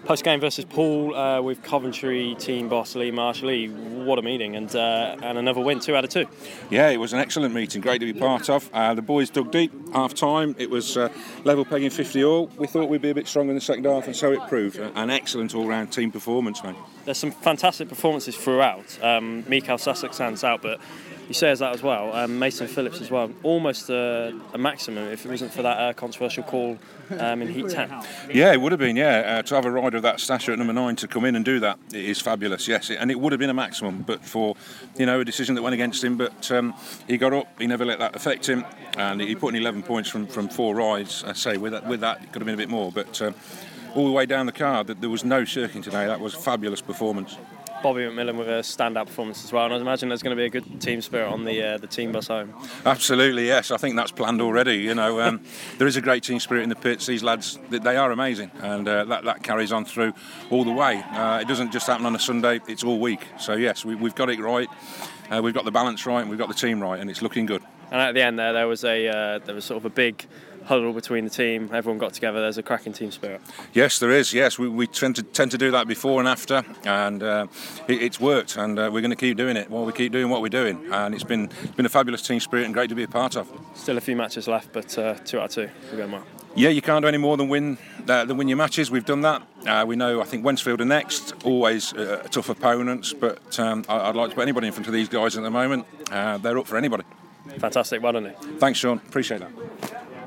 Post-game versus Paul with Coventry team boss Lee Marshall. Lee, what a meeting, and another win, 2 out of 2. Yeah, it was an excellent meeting, great to be part of. The boys dug deep, half-time, it was level pegging 50-all. We thought we'd be a bit stronger in the second half, and so it proved. An excellent all-round team performance, mate. There's some fantastic performances throughout. Mikael Sussex stands out, but he says that as well. Mason Phillips as well. Almost a maximum if it wasn't for that controversial call in Heat 10. Yeah, it would have been, yeah. To have a rider of that stature at number 9 to come in and do that, it is fabulous, yes. And it would have been a maximum, but for, a decision that went against him. But he got up, he never let that affect him, and he put in 11 points from 4 rides. I say, with that, it could have been a bit more. But all the way down the card, there was no shirking today. That was a fabulous performance. Bobby McMillan with a standout performance as well, and I imagine there's going to be a good team spirit on the team bus home. Absolutely, yes. I think that's planned already. There is a great team spirit in the pits. These lads, they are amazing, and that carries on through all the way. It doesn't just happen on a Sunday; it's all week. So yes, we've got it right. We've got the balance right, and we've got the team right, and it's looking good. And at the end there was sort of a big huddle between the team. Everyone got together. There's a cracking team spirit. Yes, there is. Yes, we tend to do that before and after, and it's worked. And we're going to keep doing it while we keep doing what we're doing. And it's been a fabulous team spirit and great to be a part of. Still a few matches left, but 2 out of 2. We're going well. Yeah, you can't do any more than win your matches. We've done that. We know. I think Wensfield are next. Always tough opponents, but I'd like to put anybody in front of these guys at the moment. They're up for anybody. Fantastic. Well done. Thanks, Sean. Appreciate that.